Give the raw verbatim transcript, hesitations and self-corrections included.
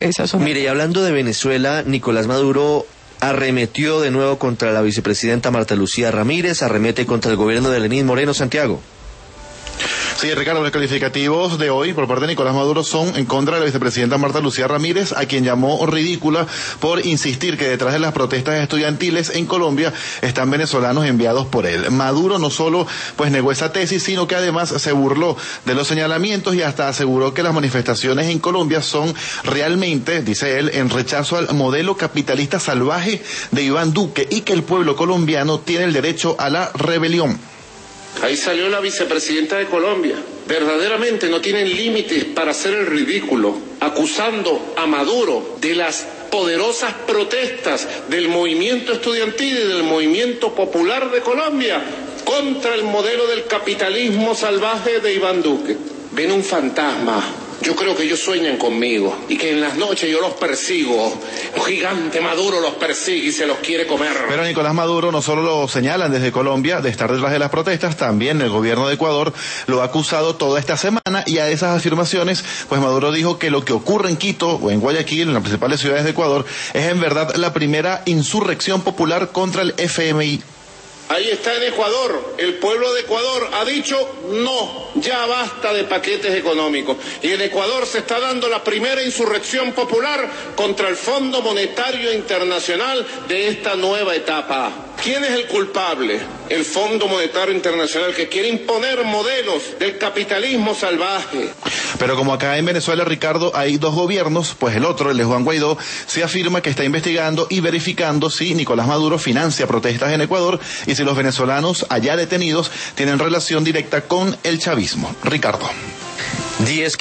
esas son. Mire, y hablando de Venezuela, Nicolás Maduro arremetió de nuevo contra la vicepresidenta Marta Lucía Ramírez, arremete contra el gobierno de Lenín Moreno. Santiago. Sí, Ricardo, los calificativos de hoy por parte de Nicolás Maduro son en contra de la vicepresidenta Marta Lucía Ramírez, a quien llamó ridícula por insistir que detrás de las protestas estudiantiles en Colombia están venezolanos enviados por él. Maduro no solo pues negó esa tesis, sino que además se burló de los señalamientos y hasta aseguró que las manifestaciones en Colombia son realmente, dice él, en rechazo al modelo capitalista salvaje de Iván Duque y que el pueblo colombiano tiene el derecho a la rebelión. Ahí salió la vicepresidenta de Colombia. Verdaderamente no tienen límites para hacer el ridículo, acusando a Maduro de las poderosas protestas del movimiento estudiantil y del movimiento popular de Colombia contra el modelo del capitalismo salvaje de Iván Duque. Ven un fantasma. Yo creo que ellos sueñan conmigo y que en las noches yo los persigo. Un gigante Maduro los persigue y se los quiere comer. Pero Nicolás Maduro no solo lo señalan desde Colombia de estar detrás de las protestas, también el gobierno de Ecuador lo ha acusado toda esta semana, y a esas afirmaciones, pues Maduro dijo que lo que ocurre en Quito o en Guayaquil, en las principales ciudades de Ecuador, es en verdad la primera insurrección popular contra el F M I. Ahí está en Ecuador, el pueblo de Ecuador ha dicho no, ya basta de paquetes económicos. Y en Ecuador se está dando la primera insurrección popular contra el Fondo Monetario Internacional de esta nueva etapa. ¿Quién es el culpable? El Fondo Monetario Internacional, que quiere imponer modelos del capitalismo salvaje. Pero como acá en Venezuela, Ricardo, hay dos gobiernos, pues el otro, el de Juan Guaidó, se afirma que está investigando y verificando si Nicolás Maduro financia protestas en Ecuador y si los venezolanos allá detenidos tienen relación directa con el chavismo. Ricardo. diez